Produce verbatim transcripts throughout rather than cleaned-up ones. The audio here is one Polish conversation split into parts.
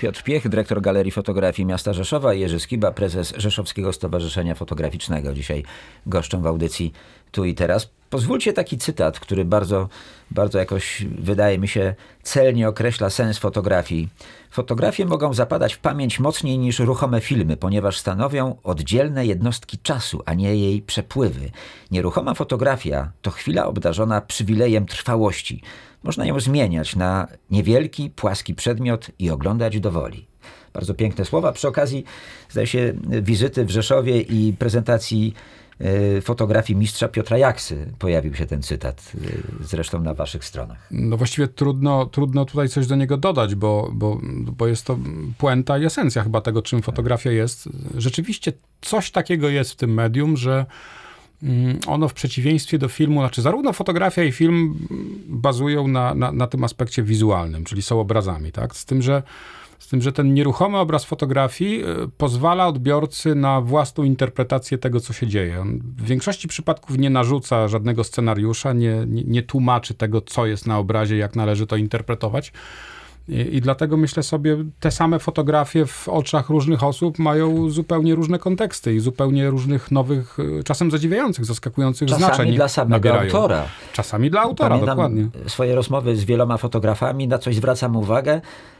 Piotr Piech, dyrektor Galerii Fotografii Miasta Rzeszowa, i Jerzy Skiba, prezes Rzeszowskiego Stowarzyszenia Fotograficznego. Dzisiaj goszczą w audycji Tu i Teraz. Pozwólcie taki cytat, który bardzo, bardzo jakoś, wydaje mi się, celnie określa sens fotografii. Fotografie mogą zapadać w pamięć mocniej niż ruchome filmy, ponieważ stanowią oddzielne jednostki czasu, a nie jej przepływy. Nieruchoma fotografia to chwila obdarzona przywilejem trwałości. Można ją zmieniać na niewielki, płaski przedmiot i oglądać do woli. Bardzo piękne słowa. Przy okazji, zdaje się, wizyty w Rzeszowie i prezentacji fotografii mistrza Piotra Jaksy pojawił się ten cytat, zresztą na waszych stronach. No właściwie trudno, trudno tutaj coś do niego dodać, bo, bo, bo jest to puenta i esencja chyba tego, czym fotografia jest. Rzeczywiście coś takiego jest w tym medium, że ono w przeciwieństwie do filmu, znaczy zarówno fotografia i film bazują na, na, na tym aspekcie wizualnym, czyli są obrazami, tak? Z tym, że Z tym, że ten nieruchomy obraz fotografii pozwala odbiorcy na własną interpretację tego, co się dzieje. On w większości przypadków nie narzuca żadnego scenariusza, nie, nie, nie tłumaczy tego, co jest na obrazie, jak należy to interpretować. I, I dlatego myślę sobie, te same fotografie w oczach różnych osób mają zupełnie różne konteksty i zupełnie różnych nowych, czasem zadziwiających, zaskakujących czasami znaczeń Czasami dla samego nabierają. autora. Czasami dla autora, Pamiętam dokładnie. swoje rozmowy z wieloma fotografami, na coś zwracam uwagę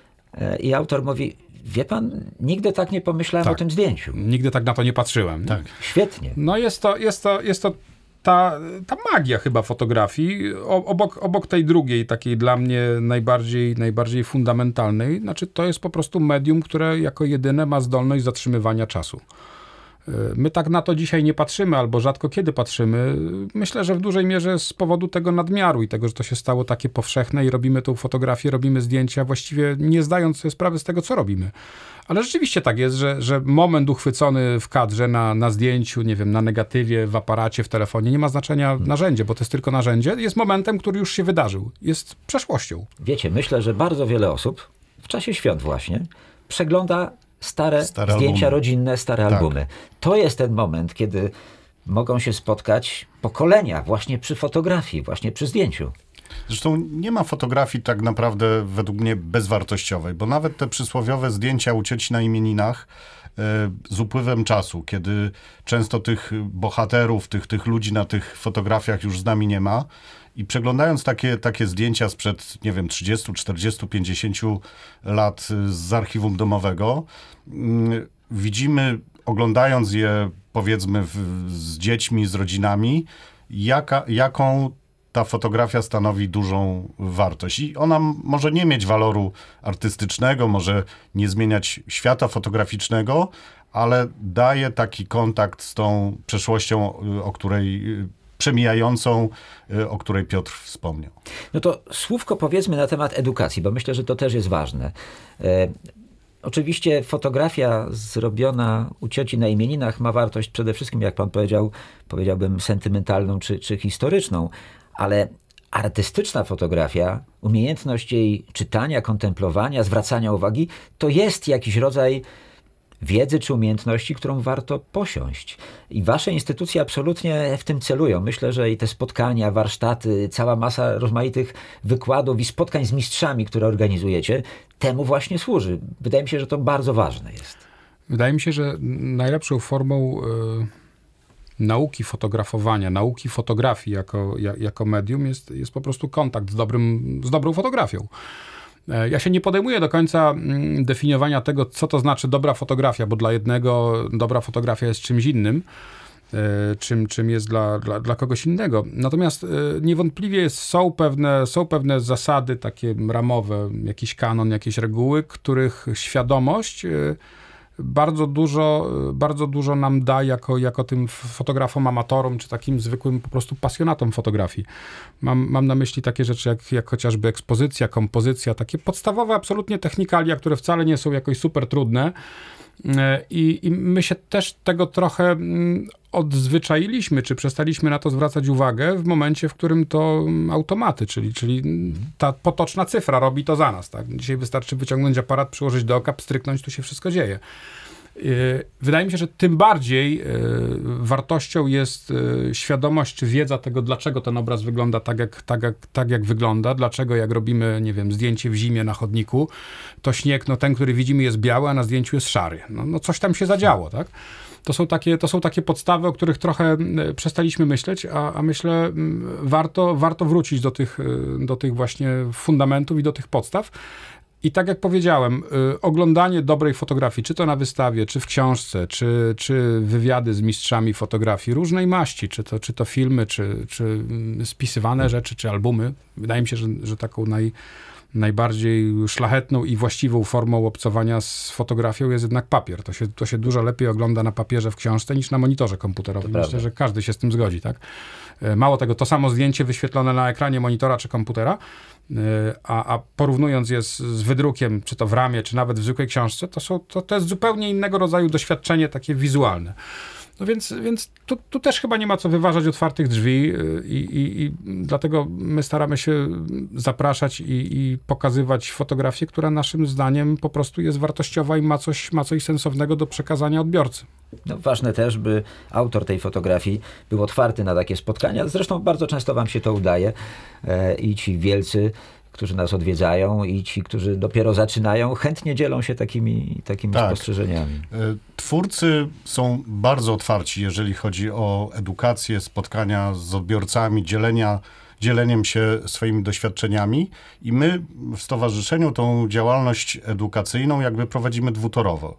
i autor mówi: wie pan, nigdy tak nie pomyślałem tak. o tym zdjęciu. Nigdy tak na to nie patrzyłem. Tak. Świetnie. No jest to, jest to, jest to ta, ta magia chyba fotografii, o, obok, obok tej drugiej, takiej dla mnie najbardziej, najbardziej fundamentalnej. Znaczy to jest po prostu medium, które jako jedyne ma zdolność zatrzymywania czasu. My tak na to dzisiaj nie patrzymy, albo rzadko kiedy patrzymy. Myślę, że w dużej mierze z powodu tego nadmiaru i tego, że to się stało takie powszechne i robimy tą fotografię, robimy zdjęcia, właściwie nie zdając sobie sprawy z tego, co robimy. Ale rzeczywiście tak jest, że, że moment uchwycony w kadrze, na, na zdjęciu, nie wiem, na negatywie, w aparacie, w telefonie, nie ma znaczenia narzędzie, bo to jest tylko narzędzie, jest momentem, który już się wydarzył. Jest przeszłością. Wiecie, myślę, że bardzo wiele osób w czasie świąt właśnie przegląda Stare, stare zdjęcia albumy. rodzinne, stare tak. albumy. To jest ten moment, kiedy mogą się spotkać pokolenia właśnie przy fotografii, właśnie przy zdjęciu. Zresztą nie ma fotografii tak naprawdę według mnie bezwartościowej, bo nawet te przysłowiowe zdjęcia u cioci na imieninach e, z upływem czasu, kiedy często tych bohaterów, tych, tych ludzi na tych fotografiach już z nami nie ma, i przeglądając takie, takie zdjęcia sprzed, nie wiem, trzydziestu, czterdziestu, pięćdziesięciu lat z archiwum domowego, yy, widzimy, oglądając je, powiedzmy, w, z dziećmi, z rodzinami, jaka, jaką ta fotografia stanowi dużą wartość. I ona może nie mieć waloru artystycznego, może nie zmieniać świata fotograficznego, ale daje taki kontakt z tą przeszłością, o której przemijającą, o której Piotr wspomniał. No to słówko powiedzmy na temat edukacji, bo myślę, że to też jest ważne. E, oczywiście fotografia zrobiona u cioci na imieninach ma wartość przede wszystkim, jak pan powiedział, powiedziałbym sentymentalną czy, czy historyczną, ale artystyczna fotografia, umiejętność jej czytania, kontemplowania, zwracania uwagi, to jest jakiś rodzaj wiedzy czy umiejętności, którą warto posiąść. I wasze instytucje absolutnie w tym celują. Myślę, że i te spotkania, warsztaty, cała masa rozmaitych wykładów i spotkań z mistrzami, które organizujecie, temu właśnie służy. Wydaje mi się, że to bardzo ważne jest. Wydaje mi się, że najlepszą formą y, nauki fotografowania, nauki fotografii jako, ja, jako medium jest, jest po prostu kontakt z, dobrym, z dobrą fotografią. Ja się nie podejmuję do końca definiowania tego, co to znaczy dobra fotografia, bo dla jednego dobra fotografia jest czymś innym, czym, czym jest dla, dla, dla kogoś innego. Natomiast niewątpliwie są pewne, są pewne zasady takie ramowe, jakiś kanon, jakieś reguły, których świadomość bardzo dużo, bardzo dużo nam da jako, jako tym fotografom, amatorom, czy takim zwykłym po prostu pasjonatom fotografii. Mam, mam na myśli takie rzeczy jak, jak chociażby ekspozycja, kompozycja, takie podstawowe absolutnie technikalia, które wcale nie są jakoś super trudne. I, I my się też tego trochę odzwyczailiśmy, czy przestaliśmy na to zwracać uwagę w momencie, w którym to automaty, czyli, czyli ta potoczna cyfra robi to za nas. Tak? Dzisiaj wystarczy wyciągnąć aparat, przyłożyć do oka, pstryknąć, tu się wszystko dzieje. Wydaje mi się, że tym bardziej wartością jest świadomość czy wiedza tego, dlaczego ten obraz wygląda tak jak, tak, jak, tak, jak wygląda, dlaczego jak robimy, nie wiem, zdjęcie w zimie na chodniku, to śnieg, no ten, który widzimy, jest biały, a na zdjęciu jest szary. No, no coś tam się zadziało, tak? To są takie, to są takie podstawy, o których trochę przestaliśmy myśleć, a, a myślę, warto, warto wrócić do tych, do tych właśnie fundamentów i do tych podstaw. I tak jak powiedziałem, y, oglądanie dobrej fotografii, czy to na wystawie, czy w książce, czy, czy wywiady z mistrzami fotografii różnej maści, czy to, czy to filmy, czy, czy spisywane rzeczy, czy albumy. Wydaje mi się, że, że taką naj, najbardziej szlachetną i właściwą formą obcowania z fotografią jest jednak papier. To się, to się dużo lepiej ogląda na papierze w książce niż na monitorze komputerowym. To Myślę, prawda. że każdy się z tym zgodzi, tak? Mało tego, to samo zdjęcie wyświetlone na ekranie monitora czy komputera, a, a porównując je z, z wydrukiem, czy to w ramie, czy nawet w zwykłej książce, to, są, to, to jest zupełnie innego rodzaju doświadczenie, takie wizualne. No więc, więc tu, tu też chyba nie ma co wyważać otwartych drzwi i, i, i dlatego my staramy się zapraszać i, i pokazywać fotografię, która naszym zdaniem po prostu jest wartościowa i ma coś, ma coś sensownego do przekazania odbiorcy. No, ważne też, by autor tej fotografii był otwarty na takie spotkania. Zresztą bardzo często wam się to udaje e, i ci wielcy, którzy nas odwiedzają, i ci, którzy dopiero zaczynają, chętnie dzielą się takimi, takimi Tak. spostrzeżeniami. Twórcy są bardzo otwarci, jeżeli chodzi o edukację, spotkania z odbiorcami, dzielenia, dzieleniem się swoimi doświadczeniami i my w stowarzyszeniu tą działalność edukacyjną jakby prowadzimy dwutorowo.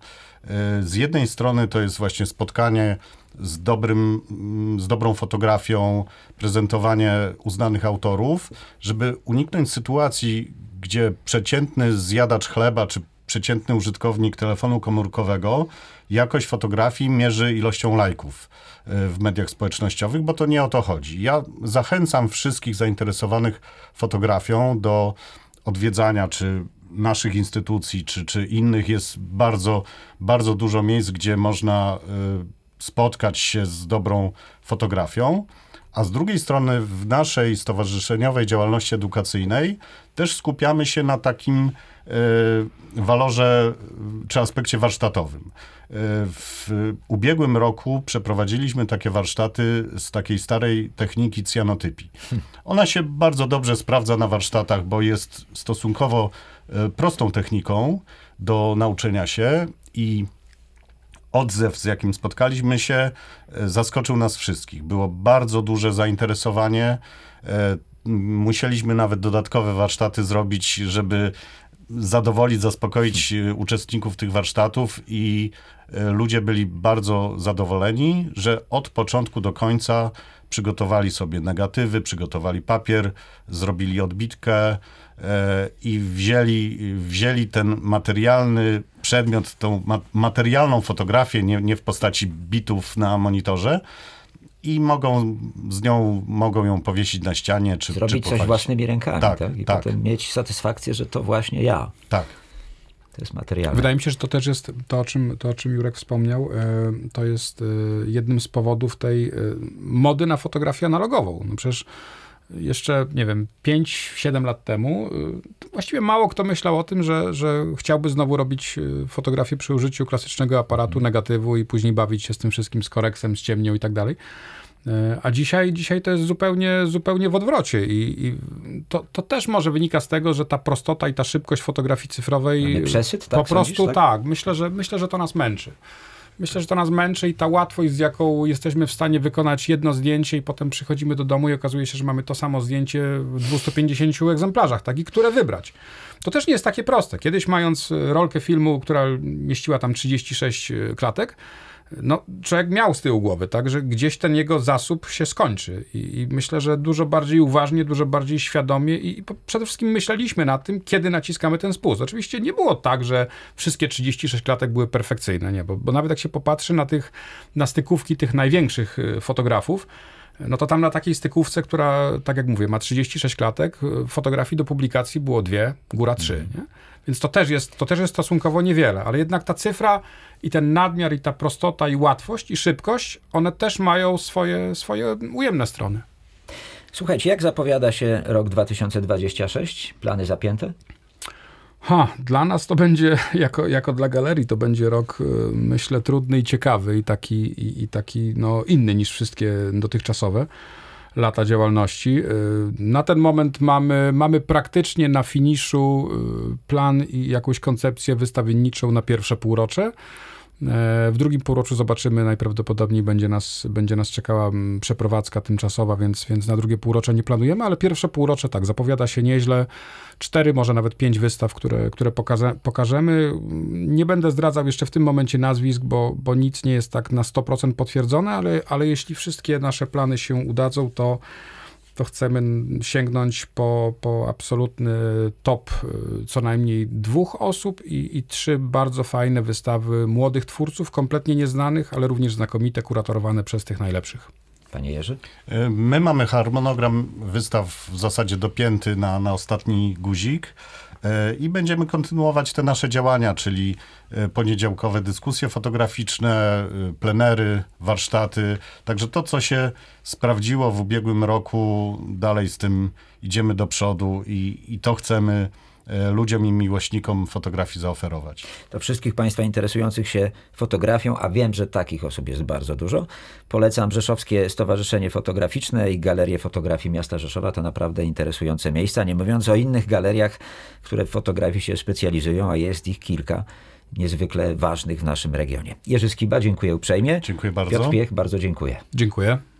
Z jednej strony to jest właśnie spotkanie z, dobrym, z dobrą fotografią, prezentowanie uznanych autorów, żeby uniknąć sytuacji, gdzie przeciętny zjadacz chleba czy przeciętny użytkownik telefonu komórkowego jakość fotografii mierzy ilością lajków w mediach społecznościowych, bo to nie o to chodzi. Ja zachęcam wszystkich zainteresowanych fotografią do odwiedzania czy naszych instytucji, czy, czy innych. Jest bardzo, bardzo dużo miejsc, gdzie można y, spotkać się z dobrą fotografią, a z drugiej strony w naszej stowarzyszeniowej działalności edukacyjnej też skupiamy się na takim y, walorze czy aspekcie warsztatowym. Y, w ubiegłym roku przeprowadziliśmy takie warsztaty z takiej starej techniki cyanotypii. Ona się bardzo dobrze sprawdza na warsztatach, bo jest stosunkowo prostą techniką do nauczenia się i odzew, z jakim spotkaliśmy się, zaskoczył nas wszystkich. Było bardzo duże zainteresowanie. Musieliśmy nawet dodatkowe warsztaty zrobić, żeby zadowolić, zaspokoić uczestników tych warsztatów i ludzie byli bardzo zadowoleni, że od początku do końca przygotowali sobie negatywy, przygotowali papier, zrobili odbitkę i wzięli, wzięli ten materialny przedmiot, tą ma- materialną fotografię, nie, nie w postaci bitów na monitorze, i mogą z nią, mogą ją powiesić na ścianie, czy Zrobić czy coś pochwalić. własnymi rękami, tak? Tak, I tak. potem mieć satysfakcję, że to właśnie ja. Tak. To jest materialne. Wydaje mi się, że to też jest to, o czym, to, o czym Jurek wspomniał, e, to jest e, jednym z powodów tej e, mody na fotografię analogową. No przecież jeszcze, nie wiem, pięć siedem lat temu e, właściwie mało kto myślał o tym, że, że chciałby znowu robić e, fotografię przy użyciu klasycznego aparatu, negatywu i później bawić się z tym wszystkim, z koreksem, z ciemnią i tak dalej. A dzisiaj, dzisiaj to jest zupełnie, zupełnie w odwrocie i, i to, to też może wynika z tego, że ta prostota i ta szybkość fotografii cyfrowej Mamy przesyt, tak po prostu sądzisz, tak? tak, myślę, że, myślę, że to nas męczy. Myślę, że to nas męczy i ta łatwość, z jaką jesteśmy w stanie wykonać jedno zdjęcie i potem przychodzimy do domu i okazuje się, że mamy to samo zdjęcie w dwustu pięćdziesięciu egzemplarzach, tak? I które wybrać. To też nie jest takie proste. Kiedyś mając rolkę filmu, która mieściła tam trzydzieści sześć klatek, no, człowiek miał z tyłu głowy, tak, że gdzieś ten jego zasób się skończy. I, i myślę, że dużo bardziej uważnie, dużo bardziej świadomie i, i przede wszystkim myśleliśmy nad tym, kiedy naciskamy ten spust. Oczywiście nie było tak, że wszystkie trzydzieści sześć klatek były perfekcyjne, nie, bo, bo nawet jak się popatrzy na tych, na stykówki tych największych fotografów, no to tam na takiej stykówce, która, tak jak mówię, ma trzydzieści sześć klatek, fotografii do publikacji było dwie, góra trzy, nie? Więc to też jest, to też jest stosunkowo niewiele, ale jednak ta cyfra i ten nadmiar, i ta prostota, i łatwość, i szybkość, one też mają swoje, swoje ujemne strony. Słuchajcie, jak zapowiada się rok dwa tysiące dwudziesty szósty? Plany zapięte? Ha, dla nas to będzie, jako, jako dla galerii, to będzie rok, myślę, trudny i ciekawy i taki, i, i taki no, inny niż wszystkie dotychczasowe lata działalności. Na ten moment mamy, mamy praktycznie na finiszu plan i jakąś koncepcję wystawienniczą na pierwsze półrocze. W drugim półroczu zobaczymy, najprawdopodobniej będzie nas, będzie nas czekała przeprowadzka tymczasowa, więc, więc na drugie półrocze nie planujemy, ale pierwsze półrocze tak, zapowiada się nieźle. Cztery, może nawet pięć wystaw, które, które pokaże, pokażemy. Nie będę zdradzał jeszcze w tym momencie nazwisk, bo, bo nic nie jest tak na sto procent potwierdzone, ale, ale jeśli wszystkie nasze plany się udadzą, to to chcemy sięgnąć po, po absolutny top co najmniej dwóch osób i, i trzy bardzo fajne wystawy młodych twórców, kompletnie nieznanych, ale również znakomite, kuratorowane przez tych najlepszych. Panie Jerzy? My mamy harmonogram wystaw w zasadzie dopięty na, na ostatni guzik i będziemy kontynuować te nasze działania, czyli poniedziałkowe dyskusje fotograficzne, plenery, warsztaty. Także to, co się sprawdziło w ubiegłym roku, dalej z tym idziemy do przodu i, i to chcemy ludziom i miłośnikom fotografii zaoferować. To wszystkich Państwa interesujących się fotografią, a wiem, że takich osób jest bardzo dużo, polecam Rzeszowskie Stowarzyszenie Fotograficzne i Galerię Fotografii Miasta Rzeszowa. To naprawdę interesujące miejsca, nie mówiąc o innych galeriach, które w fotografii się specjalizują, a jest ich kilka niezwykle ważnych w naszym regionie. Jerzy Skiba, dziękuję uprzejmie. Dziękuję bardzo. Piotr Piech, bardzo dziękuję. Dziękuję.